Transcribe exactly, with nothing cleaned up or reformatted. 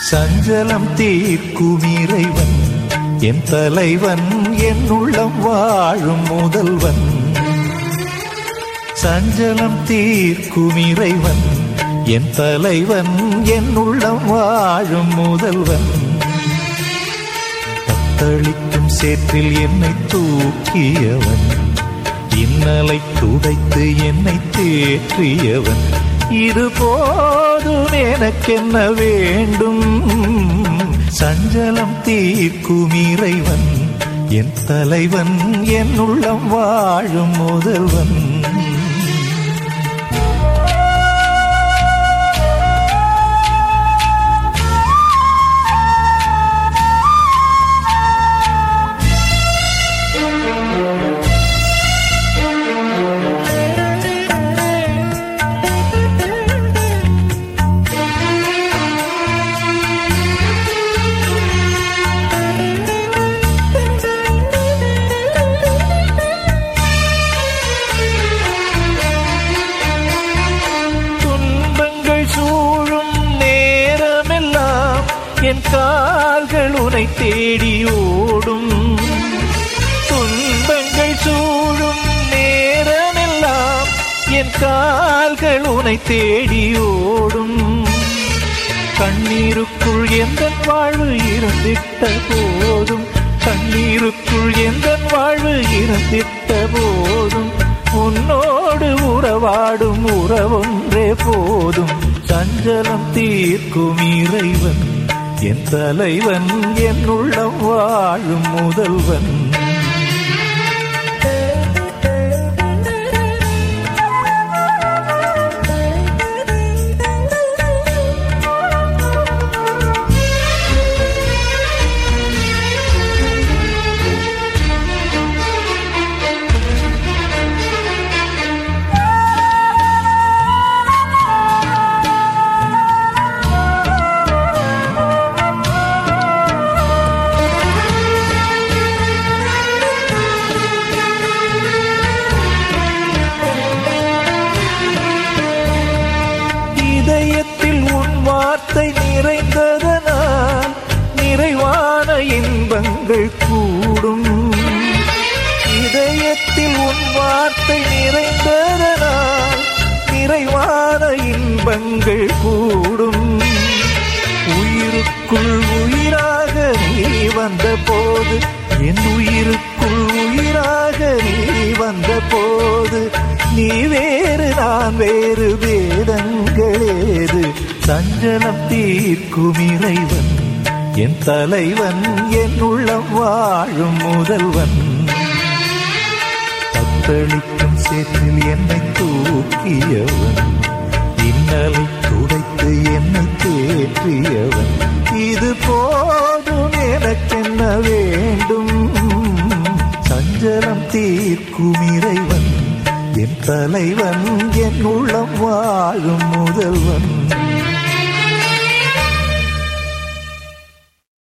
சஞ்சலம் தீர்க்கும் இறைவன் என் தலைவன், என் உள்ளம் வாழும் முதல்வன். சஞ்சலம் தீர்க்கும் இறைவன் என் தலைவன், என் உள்ளம் வாழும் முதல்வன். தத்தளிக்கும் சேற்றில் என்னை தூக்கியவன், இன்னலை துடைத்து என்னை தேற்றியவன். இது போதும் எனக்கென்ன வேண்டும். சஞ்சலம் தீர்க்கும் இறைவன் என் தலைவன், என் உள்ளம் வாழும் முதல்வன். என் கால்கள் உனை தேடி ஓடும், துன்பங்கள் சூழும் நேரமெல்லாம் என் கால்கள் உனை தேடி ஓடும். கண்ணீருக்குள் எந்தன் வாழ்வு இருந்திட்ட போதும், கண்ணீருக்குள் எந்தன் வாழ்வு இருந்திட்ட போதும், உன்னோடு உறவாடும் உறவொன்றே போதும். சஞ்சலம் தீர்க்கும் இறைவன் என் தலைவன், என் உள்ளம் வாழும் முதல்வன். இதயத்தில் உன் வார்த்தை நிறைந்ததனால் நிறைவான இன்பங்கள் கூடும். இதயத்தில் உன் வார்த்தை நிறைந்ததனால் நிறைவான இன்பங்கள் கூடும். உயிருக்குள் உயிராக நீ வந்த போது, என் உயிருக்குள் உயிராக நீ வந்த போது, நீ வேறு நான் வேறு வேதங்களேது. சஞ்சலம் தீர்க்கும் இறைவன் என் தலைவன், என் உள்ளம் வாழும் முதல்வன். தத்தளிக்கும் சேற்றில் என்னை தூக்கியவன், இன்னலை துடைத்து என்னை தேற்றியவன். இது போதும் எனக்கென்ன வேண்டும். சஞ்சலம் தீர்க்கும் இறைவன் என் தலைவன், என் உள்ளம் வாழும் முதல்வன்.